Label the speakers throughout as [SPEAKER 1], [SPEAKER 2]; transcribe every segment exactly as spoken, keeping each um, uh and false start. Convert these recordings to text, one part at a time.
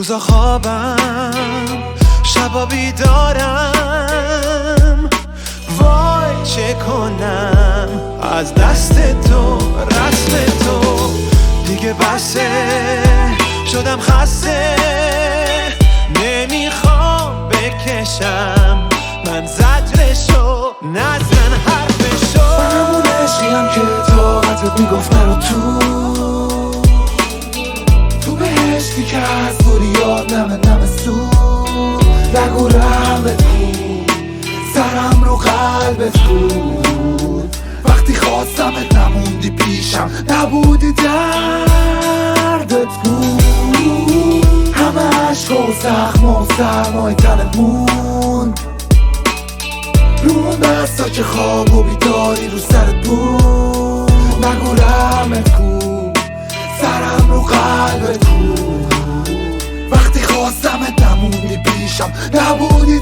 [SPEAKER 1] روزا خوابم شبا بیدارم، وای چه کنم از دست تو رسم تو دیگه بسه، شدم خسته نمیخوام بکشم من زجرشو نزن حرفشو.
[SPEAKER 2] من همون عشقیم که طاقتت میگفت نرو تو تو بهشتی که از بوریات نمه نمه سود نگو رحمت بود سرم رو قلبت بود وقتی خواستمت نموندی پیشم نبودی دردت بود همه عشق و زخم و سرمای تنت موند رو اون دستا که خواب و بیداری رو سرت بود نگو رحمت بود سرم رو قلبت بود وقتی خواستمت نموندی پیشم نبودی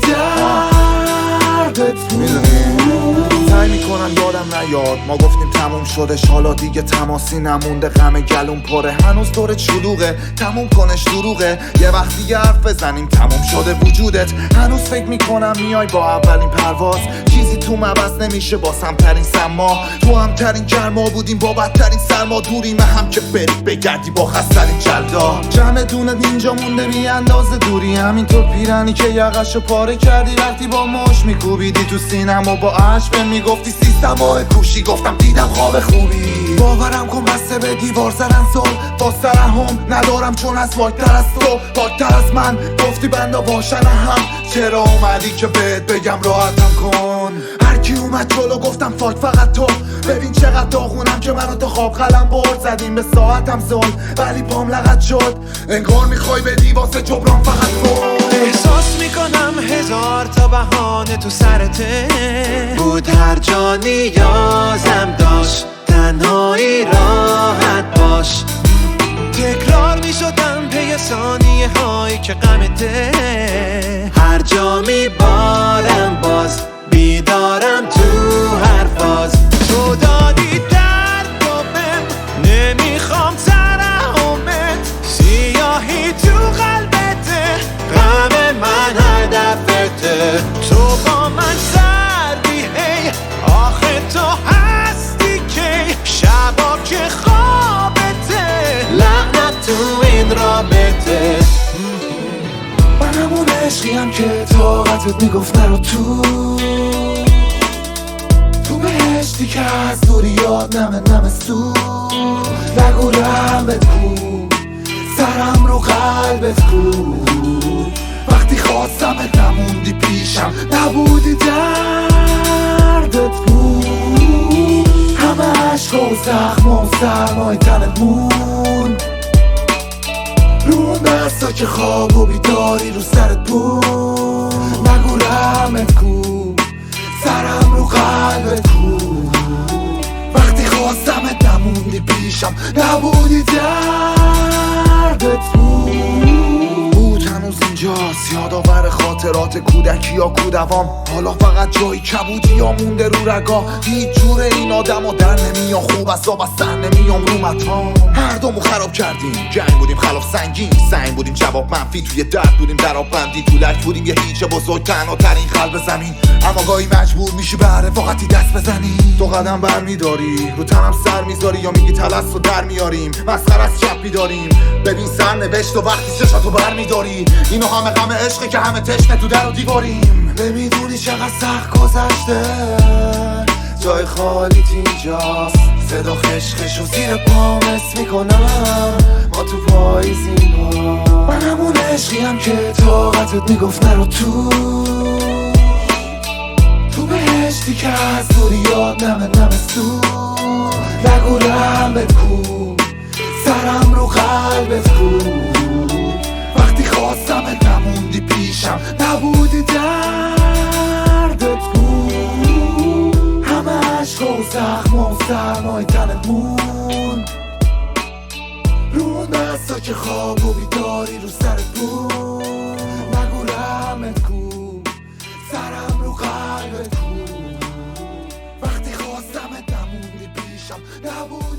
[SPEAKER 2] دردت بود.
[SPEAKER 3] سعی میکنم یادم نیاد ما گفتیم تموم شدش، حالا دیگه تماسی نمونده، غم گلوم پره هنوز دورت شلوغه، تموم کنش دروغه، یه وقت دیگه حرف بزنیم تموم شده وجودت. هنوز فکر میکنم میای با اولین پرواز، چیزی تو مبس نمیشه با سمترین سما، تو همترین گرما بودیم با بدترین سرما، دوریم هم که بری بگردی با خسترین جلدا، جمع دونت اینجا مونده بی اندازه دوری، همینطور پیرنی که یقشو پاره کردی وقتی با مش میکوبیدی تو سینم و با عشق میگفتی سیستم و کوشی، گفتم دیدم خواب خوبی، باورم کن بسته به دیوار زدن سل با سرهم ندارم چون از واکتر از تو واکتر از من، گفتی بندا باشن هم چرا اومدی که بهت بگم راحتم کن، هر کی اومد جلو گفتم فاک فقط تو، ببین چقدر داغونم که منو تا خواب قلم برد زدیم به ساعتم زل ولی پام لغت شد انگار میخوای بدی واسه جبران فقط فون.
[SPEAKER 1] احساس میکنم هزار تا بهانه تو سرته بود، هر جا نیازم داشت تنهایی راحت باش، تکرار میشدم پی ثانیه هایی که غمته، هر جا میبارم باز بیدارم تو هر فاز، تو دادی درد و بهم نمیخوام ترحمت، سیاهی تو قلبته غم من هدفته، تو با من سردی هی آخه تو هستی که شبا که خوابته لعنت تو این رابطه.
[SPEAKER 2] من همون عشقیم که طاقتت میگفت نرو تو تو بهشتی که از دوریات نمه نمه سود نگو رحمت بود سرم رو قلبت بود وقتی خواستمت نموندی پیشم نبودی دردت بود همه عشق و زخم و سرمای تنت موند رو اون دستا که خواب و بیداری رو سرت بود نگو رحمت بود سرم رو قلبت بود وقتی خواستمت نموندی پیشم نبودی دردت بود
[SPEAKER 3] هنوز اینجاست یادآور خاطرات کودکی یا کودوام، حالا فقط جایی کبودی یا مونده رو رگا، هیچ جور این آدم ها در نمیان، خوب از آب از سر نمیام رو مطام، هر دومو خراب کردیم جنگ بودیم خلاف سنگین، سنگ بودیم جواب منفی توی درد بودیم در آب بندی، تو لک بودیم یه هیچ بزرگ تنها ترین قلب زمین، اما گاهی مجبور میشی به رفاقتی دست بزنی، تو قدم بر میداری رو تنم سر میذاری یا میگی تلس رو در میاریم مسخره از چپی داریم، ببین سر نوشت و وقتی چشاتو بر میداری اینو همه غم عشقه که همه تشنه تو در و دیواریم، نمیدونی چقدر سخت گذشته جای خالیت اینجاست، صدا خشخش و زیر پام حس میکنم ما تو پاییزیم با من همون عشقیم که طاقتت میگفت نرو تو تو بهشتی که از دوریات نمه نمه سود نگو رحمت بود سرم رو قلبت بود وقتی خواستمت نموندی پیشم نبودی دردت بود همه عشق و زخم و سرمای تنت موند رو اون دستا که خواب و بیداری رو سرت بود نگو رحمت بود سرم رو قلبت بود وقتی خواستمت نموندی پیشم نبودی